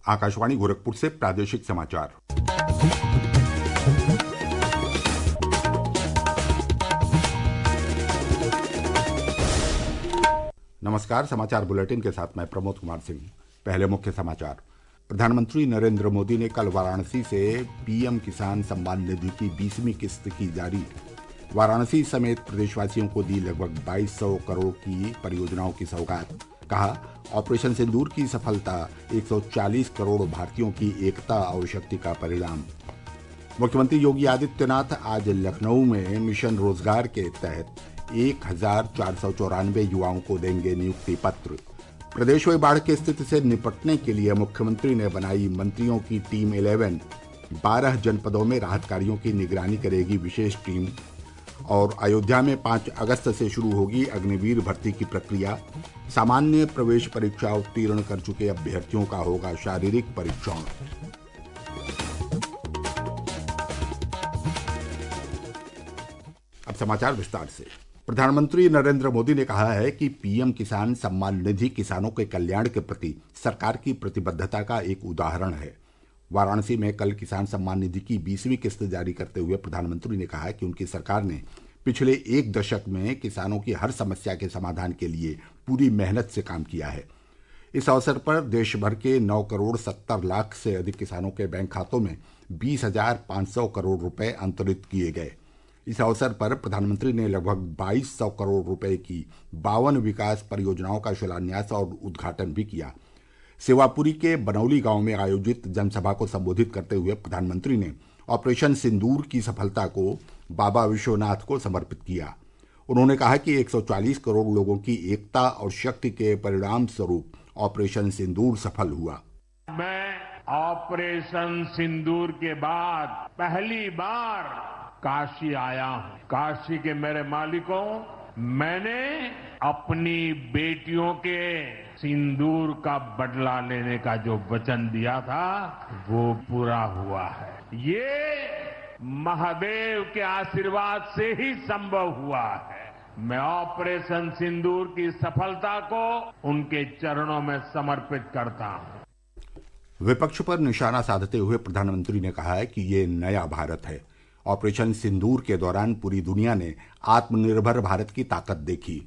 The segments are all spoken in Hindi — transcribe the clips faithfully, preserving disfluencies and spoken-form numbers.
आकाशवाणी गोरखपुर से प्रादेशिक समाचार। नमस्कार। समाचार बुलेटिन के साथ मैं प्रमोद कुमार सिंह। पहले मुख्य समाचार। प्रधानमंत्री नरेंद्र मोदी ने कल वाराणसी से पीएम किसान सम्मान निधि की बीसवीं किस्त की जारी। वाराणसी समेत प्रदेशवासियों को दी लगभग बाईस सौ करोड़ की परियोजनाओं की सौगात। कहा, ऑपरेशन सिंदूर की सफलता एक सौ चालीस करोड़ भारतीयों की एकता और शक्ति का परिणाम। मुख्यमंत्री योगी आदित्यनाथ आज लखनऊ में मिशन रोजगार के तहत एक हजार चार सौ चौरानवे युवाओं को देंगे नियुक्ति पत्र। प्रदेश में बाढ़ की स्थिति से निपटने के लिए मुख्यमंत्री ने बनाई मंत्रियों की टीम इलेवन। बारह जनपदों में राहत कार्यों की निगरानी करेगी विशेष टीम। और अयोध्या में पाँच अगस्त से शुरू होगी अग्निवीर भर्ती की प्रक्रिया। सामान्य प्रवेश परीक्षा उत्तीर्ण कर चुके अभ्यर्थियों का होगा शारीरिक परीक्षण। अब समाचार विस्तार से। प्रधानमंत्री नरेंद्र मोदी ने कहा है कि पीएम किसान सम्मान निधि किसानों के कल्याण के प्रति सरकार की प्रतिबद्धता का एक उदाहरण है। वाराणसी में कल किसान सम्मान निधि की बीसवीं किस्त जारी करते हुए प्रधानमंत्री ने कहा कि उनकी सरकार ने पिछले एक दशक में किसानों की हर समस्या के समाधान के लिए पूरी मेहनत से काम किया है। इस अवसर पर देश भर के नौ करोड़ सत्तर लाख से अधिक किसानों के बैंक खातों में बीस हजार पाँच सौ करोड़ रुपए अंतरित किए गए। इस अवसर पर प्रधानमंत्री ने लगभग बाईस सौ करोड़ रुपए की बावन विकास परियोजनाओं का शिलान्यास और उद्घाटन भी किया। सेवापुरी के बनौली गांव में आयोजित जनसभा को संबोधित करते हुए प्रधानमंत्री ने ऑपरेशन सिंदूर की सफलता को बाबा विश्वनाथ को समर्पित किया। उन्होंने कहा कि एक सौ चालीस करोड़ लोगों की एकता और शक्ति के परिणाम स्वरूप ऑपरेशन सिंदूर सफल हुआ। मैं ऑपरेशन सिंदूर के बाद पहली बार काशी आया हूं। काशी के मेरे मालिकों, मैंने अपनी बेटियों के सिंदूर का बदला लेने का जो वचन दिया था वो पूरा हुआ है। ये महादेव के आशीर्वाद से ही संभव हुआ है। मैं ऑपरेशन सिंदूर की सफलता को उनके चरणों में समर्पित करता हूं। विपक्ष पर निशाना साधते हुए प्रधानमंत्री ने कहा है कि ये नया भारत है। ऑपरेशन सिंदूर के दौरान पूरी दुनिया ने आत्मनिर्भर भारत की ताकत देखी।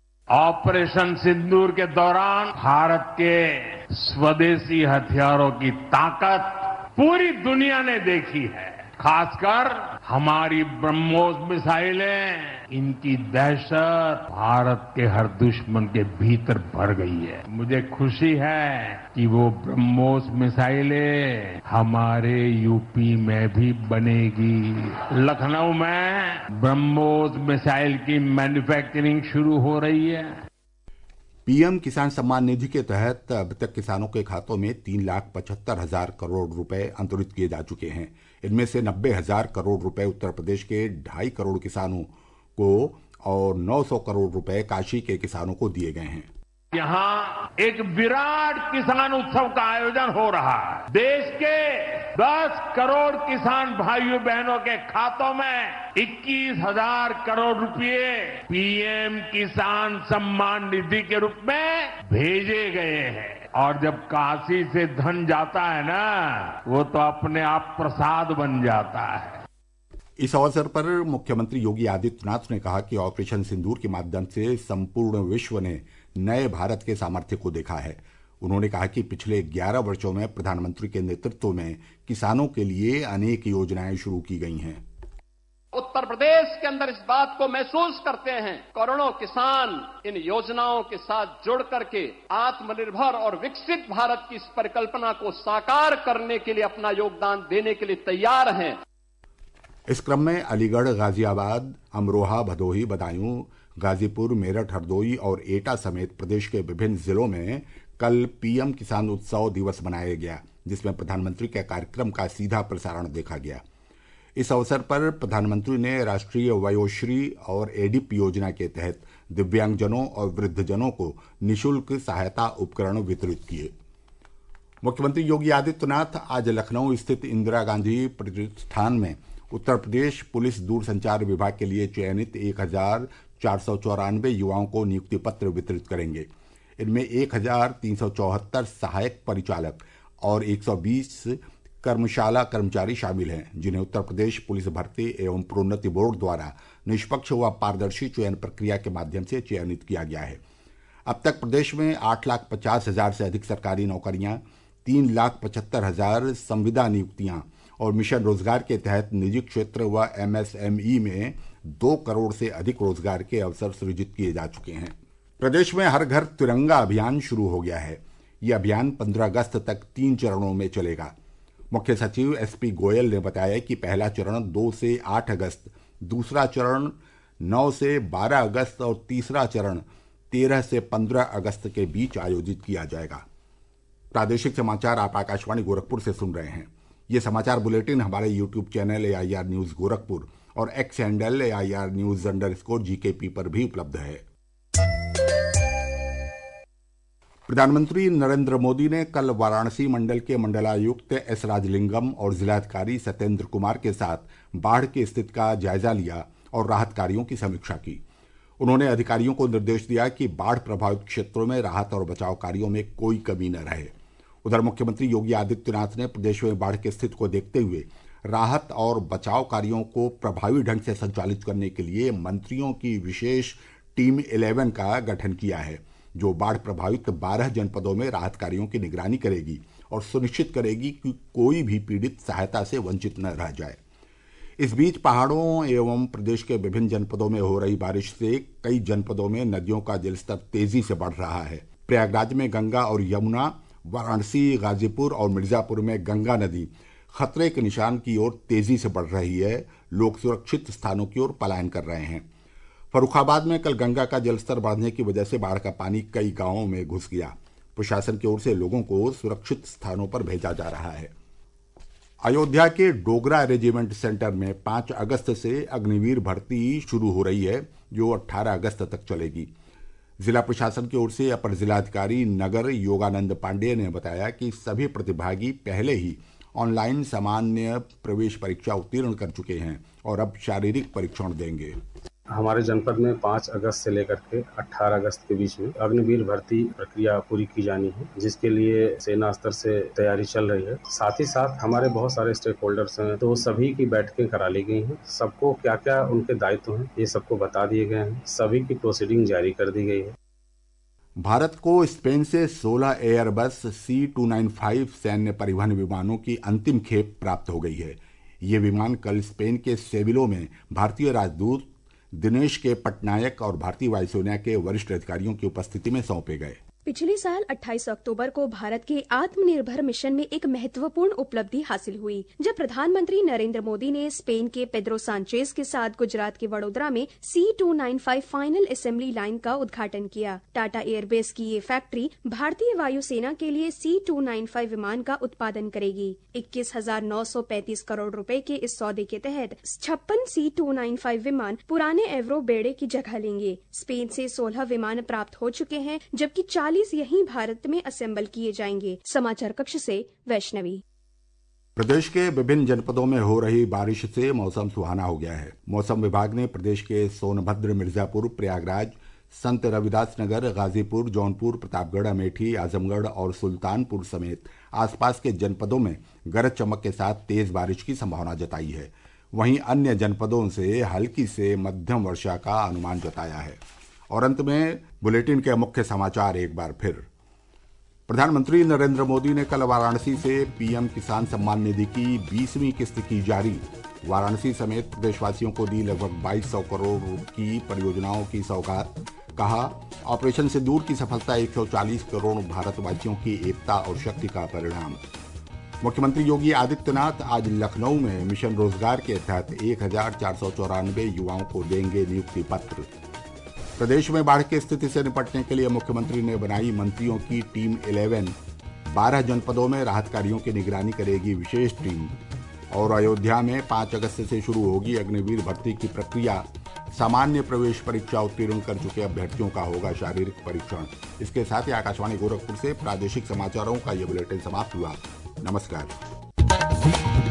ऑपरेशन सिंदूर के दौरान भारत के स्वदेशी हथियारों की ताकत पूरी दुनिया ने देखी है। खासकर हमारी ब्रह्मोस मिसाइलें, इनकी दहशत भारत के हर दुश्मन के भीतर भर गई है। मुझे खुशी है कि वो ब्रह्मोस मिसाइलें हमारे यूपी में भी बनेगी। लखनऊ में ब्रह्मोस मिसाइल की मैन्युफैक्चरिंग शुरू हो रही है। पीएम किसान सम्मान निधि के तहत अब तक किसानों के खातों में तीन लाख पचहत्तर हजार करोड़ रुपए अंतरित किए जा चुके हैं। इनमें से नब्बे हजार करोड़ रुपए उत्तर प्रदेश के ढाई करोड़ किसानों को और नौ सौ करोड़ रुपए काशी के किसानों को दिए गए हैं। यहाँ एक विराट किसान उत्सव का आयोजन हो रहा है। देश के दस करोड़ किसान भाइयों बहनों के खातों में इक्कीस हजार करोड़ रुपए पीएम किसान सम्मान निधि के रूप में भेजे गए हैं। और जब काशी से धन जाता है ना, वो तो अपने आप प्रसाद बन जाता है। इस अवसर पर मुख्यमंत्री योगी आदित्यनाथ ने कहा कि ऑपरेशन सिंदूर के माध्यम से संपूर्ण विश्व ने नए भारत के सामर्थ्य को देखा है। उन्होंने कहा कि पिछले ग्यारह वर्षों में प्रधानमंत्री के नेतृत्व में किसानों के लिए अनेक योजनाएं शुरू की गई हैं। उत्तर प्रदेश के अंदर इस बात को महसूस करते हैं, करोड़ों किसान इन योजनाओं के साथ जुड़ करके आत्मनिर्भर और विकसित भारत की इस परिकल्पना को साकार करने के लिए अपना योगदान देने के लिए तैयार हैं। इस क्रम में अलीगढ़, गाजियाबाद, अमरोहा, भदोही, बदायूं, गाजीपुर, मेरठ, हरदोई और एटा समेत प्रदेश के विभिन्न जिलों में कल पीएम किसान उत्सव दिवस मनाया गया, जिसमें प्रधानमंत्री के कार्यक्रम का सीधा प्रसारण देखा गया। इस अवसर पर प्रधानमंत्री ने राष्ट्रीय वयोश्री और एडिप योजना के तहत दिव्यांगजनों और वृद्धजनों को निःशुल्क सहायता उपकरण वितरित किए। मुख्यमंत्री योगी आदित्यनाथ आज लखनऊ स्थित इंदिरा गांधी प्रतिष्ठान में उत्तर प्रदेश पुलिस दूरसंचार विभाग के लिए चयनित एक हजार चार सौ चौरानवे युवाओं को नियुक्ति पत्र वितरित करेंगे। इनमें एक हजार तीन सौ चौहत्तर सहायक परिचालक और एक सौ बीस कर्मशाला कर्मचारी शामिल हैं, जिन्हें उत्तर प्रदेश पुलिस भर्ती एवं प्रोन्नति बोर्ड द्वारा निष्पक्ष व पारदर्शी चयन प्रक्रिया के माध्यम से चयनित किया गया है। अब तक प्रदेश में आठ लाख पचास हजार से अधिक सरकारी नौकरियां, तीन लाख पचहत्तर हजार संविदा नियुक्तियां और मिशन रोजगार के तहत निजी क्षेत्र व एमएसएमई में दो करोड़ से अधिक रोजगार के अवसर सृजित किए जा चुके हैं। प्रदेश में हर घर तिरंगा अभियान शुरू हो गया है। यह अभियान पंद्रह अगस्त तक तीन चरणों में चलेगा। मुख्य सचिव एस पी गोयल ने बताया कि पहला चरण दो से आठ अगस्त, दूसरा चरण नौ से बारह अगस्त और तीसरा चरण तेरह से पंद्रह अगस्त के बीच आयोजित किया जाएगा। प्रादेशिक समाचार आप आकाशवाणी गोरखपुर से सुन रहे हैं। ये समाचार बुलेटिन हमारे YouTube channel A I R news Gorakhpur और X handle A I R news underscore G K P पर भी उपलब्ध है। प्रधानमंत्री नरेंद्र मोदी ने कल वाराणसी मंडल के मंडलायुक्त एस राजलिंगम और जिलाधिकारी सत्येंद्र कुमार के साथ बाढ़ की स्थिति का जायजा लिया और राहत कार्यों की समीक्षा की। उन्होंने अधिकारियों को निर्देश दिया कि बाढ़ प्रभावित क्षेत्रों में राहत और बचाव कार्यों में कोई कमी न रहे। उधर मुख्यमंत्री योगी आदित्यनाथ ने प्रदेश में बाढ़ की स्थिति को देखते हुए राहत और बचाव कार्यों को प्रभावी ढंग से संचालित करने के लिए मंत्रियों की विशेष टीम इलेवन का गठन किया है, जो बाढ़ प्रभावित बारह जनपदों में राहत कार्यों की निगरानी करेगी और सुनिश्चित करेगी कि कोई भी पीड़ित सहायता से वंचित न रह जाए। इस बीच पहाड़ों एवं प्रदेश के विभिन्न जनपदों में हो रही बारिश से कई जनपदों में नदियों का जलस्तर तेजी से बढ़ रहा है। प्रयागराज में गंगा और यमुना, वाराणसी, गाजीपुर और मिर्जापुर में गंगा नदी खतरे के निशान की ओर तेजी से बढ़ रही है। लोग सुरक्षित स्थानों की ओर पलायन कर रहे हैं। फर्रुखाबाद में कल गंगा का जलस्तर बढ़ने की वजह से बाढ़ का पानी कई गांवों में घुस गया। प्रशासन की ओर से लोगों को सुरक्षित स्थानों पर भेजा जा रहा है। अयोध्या के डोगरा रेजिमेंट सेंटर में पांच अगस्त से अग्निवीर भर्ती शुरू हो रही है, जो अठारह अगस्त तक चलेगी। जिला प्रशासन की ओर से अपर जिलाधिकारी नगर योगानंद पांडेय ने बताया कि सभी प्रतिभागी पहले ही ऑनलाइन सामान्य प्रवेश परीक्षा उत्तीर्ण कर चुके हैं और अब शारीरिक परीक्षण देंगे। हमारे जनपद में पाँच अगस्त से लेकर के अठारह अगस्त के बीच में अग्निवीर भर्ती प्रक्रिया पूरी की जानी है, जिसके लिए सेना स्तर से तैयारी चल रही है। साथ ही साथ हमारे बहुत सारे स्टेक होल्डर्स हैं, तो सभी की बैठकें करा ली गई हैं। सबको क्या क्या उनके दायित्व हैं ये सबको बता दिए गए हैं। सभी की प्रोसीडिंग जारी कर दी गई है। भारत को स्पेन से सोलह Airbus C two nine five सैन्य परिवहन विमानों की अंतिम खेप प्राप्त हो गई है। ये विमान कल स्पेन के सेविलो में भारतीय राजदूत दिनेश के पटनायक और भारतीय वायुसेना के वरिष्ठ अधिकारियों की उपस्थिति में सौंपे गए। पिछले साल अट्ठाईस अक्टूबर को भारत के आत्मनिर्भर मिशन में एक महत्वपूर्ण उपलब्धि हासिल हुई, जब प्रधानमंत्री नरेंद्र मोदी ने स्पेन के पेड्रो सांचेज के साथ गुजरात के वडोदरा में C two nine five final assembly line का उद्घाटन किया। टाटा एयरबेस की ये फैक्ट्री भारतीय वायुसेना के लिए सी टू नाइन फाइव विमान का उत्पादन करेगी। इक्कीस हजार नौ सौ पैंतीस करोड़ रुपए के इस सौदे के तहत छप्पन सी टू नाइन फाइव विमान पुराने एवरो बेड़े की जगह लेंगे। स्पेन से सोलह विमान प्राप्त हो चुके हैं, जबकि चालीस यहीं भारत में असेंबल किए जाएंगे। समाचार कक्ष से वैष्णवी। प्रदेश के विभिन्न जनपदों में हो रही बारिश से मौसम सुहाना हो गया है। मौसम विभाग ने प्रदेश के सोनभद्र, मिर्जापुर, प्रयागराज, संत रविदास नगर, गाजीपुर, जौनपुर, प्रतापगढ़, अमेठी, आजमगढ़ और सुल्तानपुर समेत आसपास के जनपदों में गरज चमक के साथ तेज बारिश की संभावना जताई है। वहीं अन्य जनपदों से हल्की से मध्यम वर्षा का अनुमान जताया है। और अंत में बुलेटिन के मुख्य समाचार एक बार फिर। प्रधानमंत्री नरेंद्र मोदी ने कल वाराणसी से पीएम किसान सम्मान निधि की बीसवीं किस्त की जारी। वाराणसी समेत प्रदेशवासियों को दी लगभग बाईस सौ करोड़ की परियोजनाओं की सौगात। कहा, ऑपरेशन सिंदूर की सफलता एक सौ चालीस करोड़ भारतवासियों की एकता और शक्ति का परिणाम। मुख्यमंत्री योगी आदित्यनाथ आज लखनऊ में मिशन रोजगार के तहत एक हजार चार सौ चौरानवे युवाओं को देंगे नियुक्ति पत्र। प्रदेश में बाढ़ की स्थिति से निपटने के लिए मुख्यमंत्री ने बनाई मंत्रियों की टीम इलेवन। बारह जनपदों में राहत कार्यों की निगरानी करेगी विशेष टीम। और अयोध्या में पाँच अगस्त से शुरू होगी अग्निवीर भर्ती की प्रक्रिया। सामान्य प्रवेश परीक्षा उत्तीर्ण कर चुके अभ्यर्थियों का होगा शारीरिक परीक्षण। इसके साथ ही आकाशवाणी गोरखपुर से प्रादेशिक समाचारों का ये बुलेटिन समाप्त हुआ। नमस्कार।